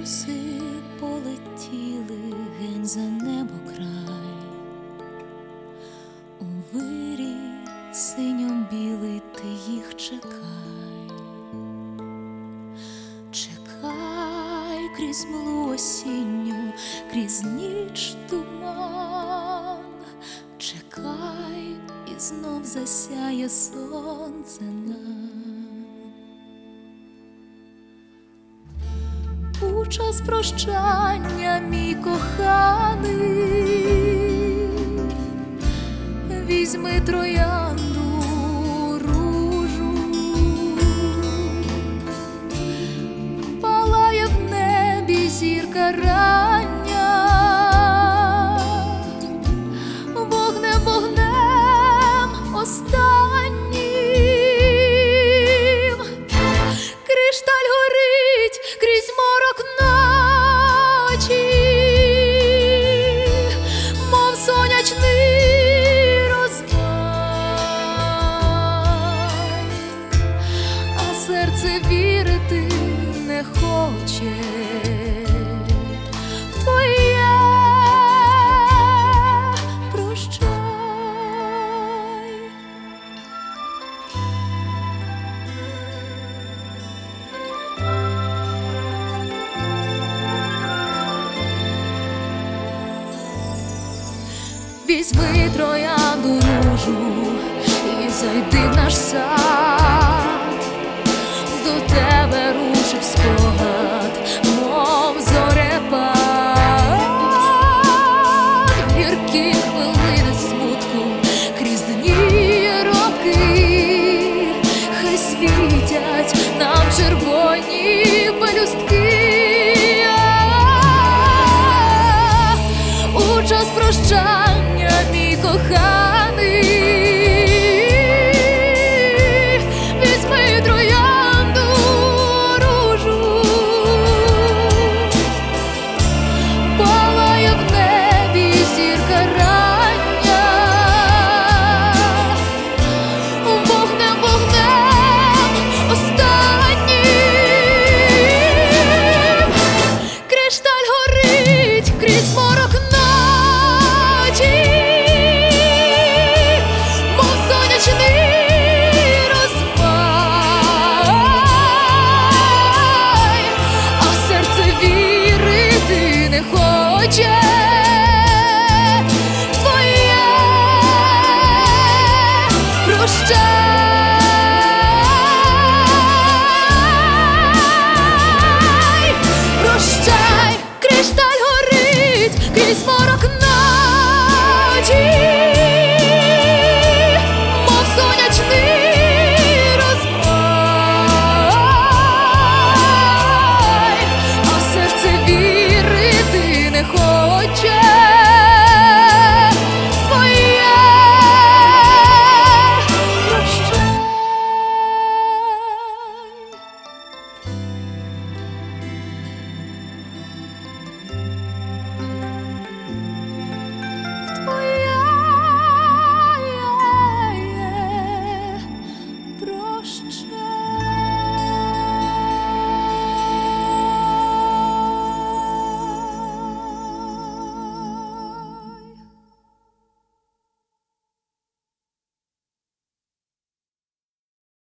Роси полетіли геть за небо край, у вирі синьо-білий ти їх чекай. Чекай крізь млу осінню, крізь ніч туман. Чекай, і знов засяє сонце нам. У час прощання, мій коханий, візьми троянду ружу, палає в небі зірка рання, вогнем, вогнем останнім. Кришталь горить крізь морок ночі, мов сонячний розмай, а серце вірити не хоче в твоє прощай. Візьми троянду ружу і зайди в наш сад.